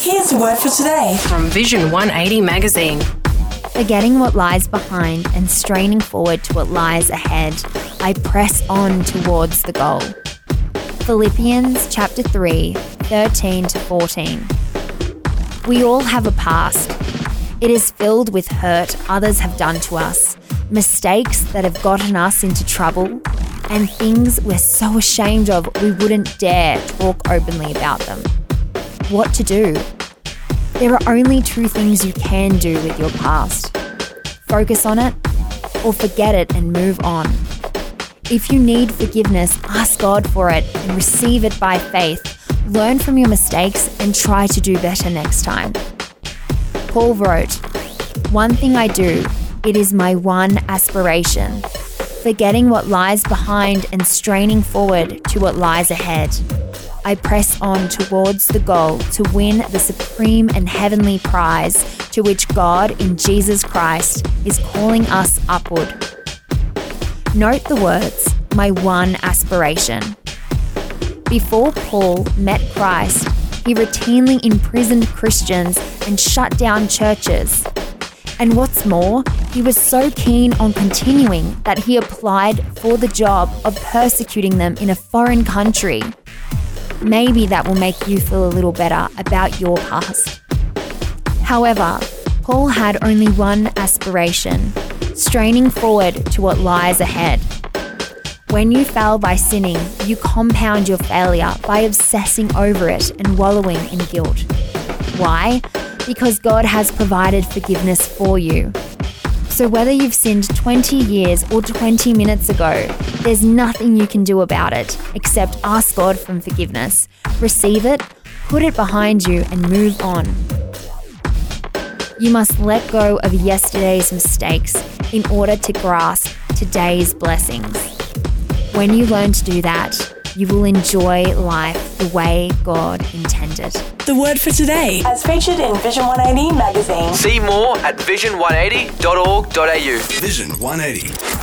Here's the word for today from Vision 180 magazine. Forgetting what lies behind and straining forward to what lies ahead, I press on towards the goal. Philippians chapter 3, 13 to 14. We all have a past. It is filled with hurt others have done to us, mistakes that have gotten us into trouble, and things we're so ashamed of we wouldn't dare talk openly about them. What to do? There are only two things you can do with your past. Focus on it or forget it and move on. If you need forgiveness, ask God for it and receive it by faith. Learn from your mistakes and try to do better next time. Paul wrote, "One thing I do, it is my one aspiration, forgetting what lies behind and straining forward to what lies ahead. I press on towards the goal to win the supreme and heavenly prize to which God in Jesus Christ is calling us upward." Note the words, my one aspiration. Before Paul met Christ, he routinely imprisoned Christians and shut down churches. And what's more, he was so keen on continuing that he applied for the job of persecuting them in a foreign country. Maybe that will make you feel a little better about your past. However, Paul had only one aspiration, straining forward to what lies ahead. When you fail by sinning, you compound your failure by obsessing over it and wallowing in guilt. Why? Because God has provided forgiveness for you. So whether you've sinned 20 years or 20 minutes ago, there's nothing you can do about it except ask God for forgiveness, receive it, put it behind you, and move on. You must let go of yesterday's mistakes in order to grasp today's blessings. When you learn to do that, you will enjoy life the way God intended. The word for today, as featured in Vision 180 magazine. See more at vision180.org.au. Vision 180.